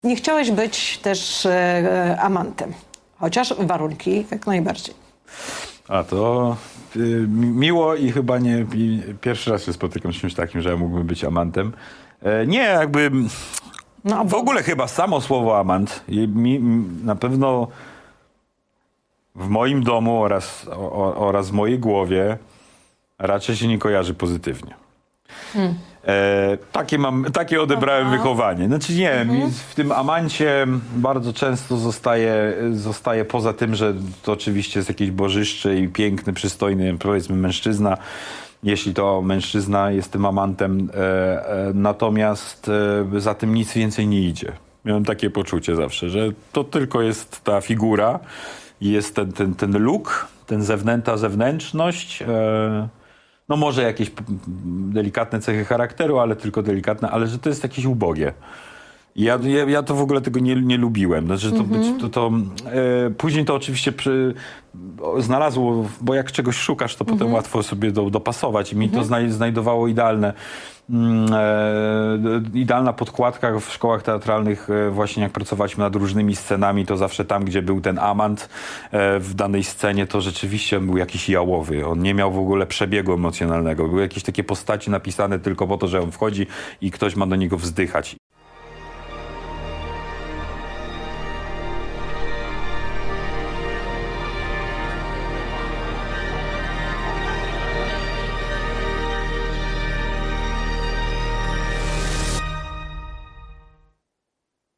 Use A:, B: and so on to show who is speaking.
A: nie chciałeś być też amantem, chociaż warunki jak najbardziej.
B: A to miło i chyba nie pierwszy raz się spotykam z czymś takim, że ja mógłbym być amantem. Nie, jakby
A: No,
B: w ogóle chyba samo słowo amant na pewno w moim domu oraz w mojej głowie raczej się nie kojarzy pozytywnie. Takie odebrałem wychowanie. Znaczy nie, w tym amancie bardzo często zostaje poza tym, że to oczywiście jest jakieś bożyszcze i piękny, przystojny, powiedzmy mężczyzna, jeśli to mężczyzna jest tym amantem, natomiast za tym nic więcej nie idzie. Miałem takie poczucie zawsze, że to tylko jest ta figura i jest ten look, ta zewnętrzność, no może jakieś delikatne cechy charakteru, ale tylko delikatne, ale że to jest jakieś ubogie. Ja to w ogóle tego nie lubiłem. Znaczy, później to oczywiście znalazło, bo jak czegoś szukasz, to potem łatwo sobie dopasować. I mi to znajdowało idealna podkładka w szkołach teatralnych. Właśnie jak pracowaliśmy nad różnymi scenami, to zawsze tam, gdzie był ten amant w danej scenie, to rzeczywiście był jakiś jałowy. On nie miał w ogóle przebiegu emocjonalnego. Były jakieś takie postaci napisane tylko po to, że on wchodzi i ktoś ma do niego wzdychać.